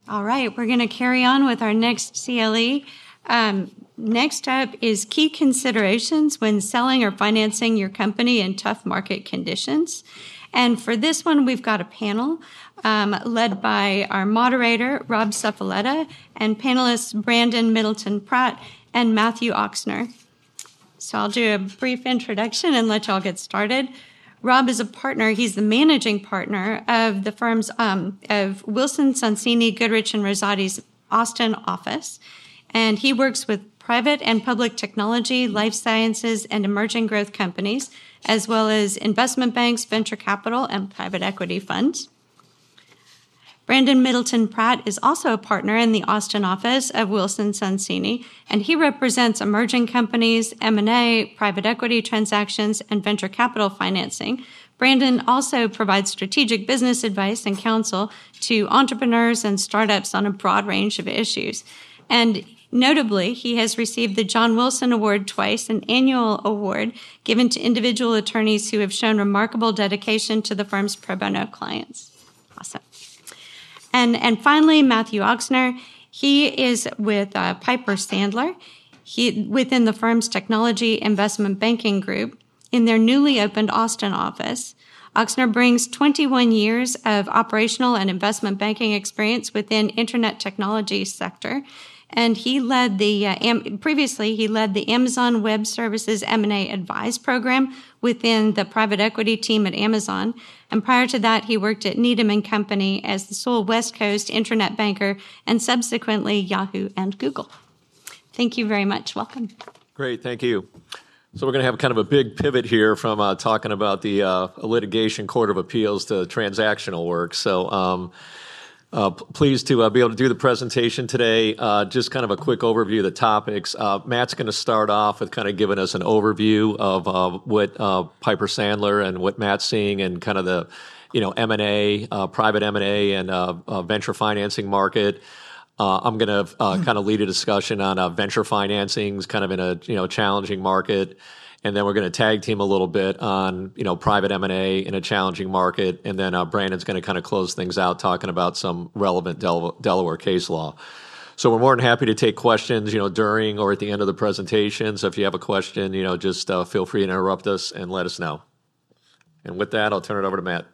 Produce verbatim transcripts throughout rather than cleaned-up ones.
All right, we're going to carry on with our next C L E. Um, next up is key considerations when selling or financing your company in tough market conditions. And for this one, we've got a panel um, led by our moderator, Rob Cephaletta, and panelists Brandon Middleton Pratt and Matthew Oxner. So I'll do a brief introduction and let y'all get started. Rob is a partner. He's the managing partner of the firm's um, of Wilson Sonsini Goodrich and Rosati's Austin office, and he works with private and public technology, life sciences, and emerging growth companies, as well as investment banks, venture capital, and private equity funds. Brandon Middleton Pratt is also a partner in the Austin office of Wilson Sonsini, and he represents emerging companies, M and A, private equity transactions, and venture capital financing. Brandon also provides strategic business advice and counsel to entrepreneurs and startups on a broad range of issues. And notably, he has received the John Wilson Award twice, an annual award given to individual attorneys who have shown remarkable dedication to the firm's pro bono clients. Awesome. And, and finally, Matthew Oxner. He is with uh, Piper Sandler he, within the firm's technology investment banking group in their newly opened Austin office. Oxner brings twenty-one years of operational and investment banking experience within internet technology sector. And he led the, uh, am, previously he led the Amazon Web Services M and A Advise program within the private equity team at Amazon. And prior to that, he worked at Needham and Company as the sole West Coast internet banker and subsequently Yahoo and Google. Thank you very much. Welcome. Great. Thank you. So we're going to have kind of a big pivot here from uh, talking about the uh, litigation court of appeals to transactional work. So, um, Uh, pleased to uh, be able to do the presentation today. Uh, just kind of a quick overview of the topics. Uh, Matt's going to start off with kind of giving us an overview of uh, what uh, Piper Sandler and what Matt's seeing and kind of the, you know, M and A, uh, private M and A and uh, uh, venture financing market. Uh, I'm going to uh, kind of lead a discussion on uh, venture financings, kind of in a you know challenging market. And then we're going to tag team a little bit on, you know, private M and A in a challenging market. And then uh, Brandon's going to kind of close things out talking about some relevant Del- Delaware case law. So we're more than happy to take questions, you know, during or at the end of the presentation. So if you have a question, you know, just uh, feel free to interrupt us and let us know. And with that, I'll turn it over to Matt.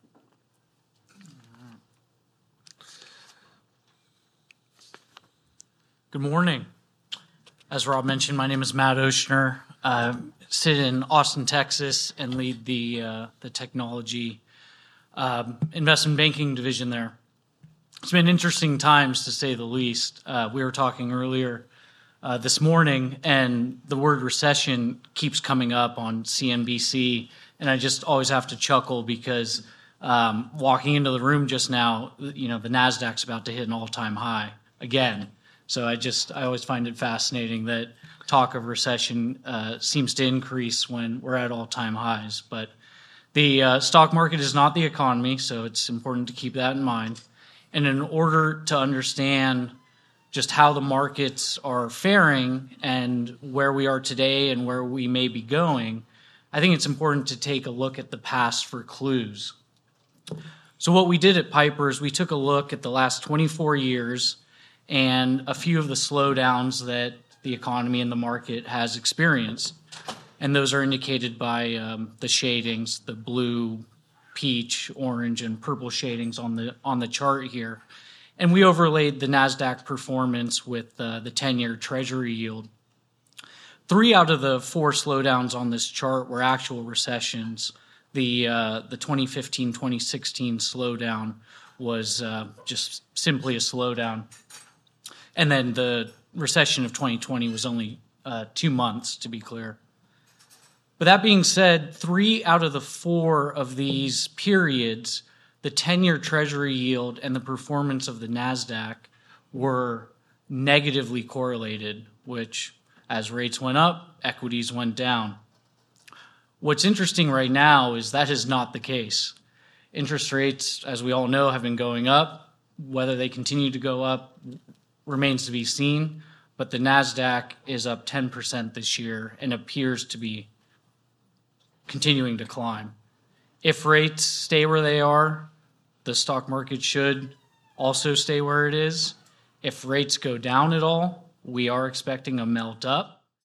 Good morning. As Rob mentioned, my name is Matt Oshner. I sit in Austin, Texas, and lead the uh, the technology um, investment banking division there. It's been interesting times, to say the least. Uh, we were talking earlier uh, this morning, and the word recession keeps coming up on C N B C, and I just always have to chuckle because um, walking into the room just now, you know, the NASDAQ's about to hit an all-time high again. So I just I always find it fascinating that talk of recession uh, seems to increase when we're at all-time highs. But the uh, stock market is not the economy, so it's important to keep that in mind. And in order to understand just how the markets are faring and where we are today and where we may be going, I think it's important to take a look at the past for clues. So what we did at Piper is we took a look at the last twenty-four years and a few of the slowdowns that the economy and the market has experienced. And those are indicated by um, the shadings, the blue, peach, orange, and purple shadings on the on the chart here. And we overlaid the NASDAQ performance with uh, the ten-year Treasury yield. Three out of the four slowdowns on this chart were actual recessions. The uh, the twenty fifteen twenty sixteen slowdown was uh, just simply a slowdown. And then the recession of twenty twenty was only uh, two months, to be clear. But that being said, three out of the four of these periods, the ten-year Treasury yield and the performance of the NASDAQ were negatively correlated, which, as rates went up, equities went down. What's interesting right now is that is not the case. Interest rates, as we all know, have been going up. Whether they continue to go up remains to be seen, but the NASDAQ is up ten percent this year and appears to be continuing to climb. If rates stay where they are, the stock market should also stay where it is. If rates go down at all, we are expecting a melt up.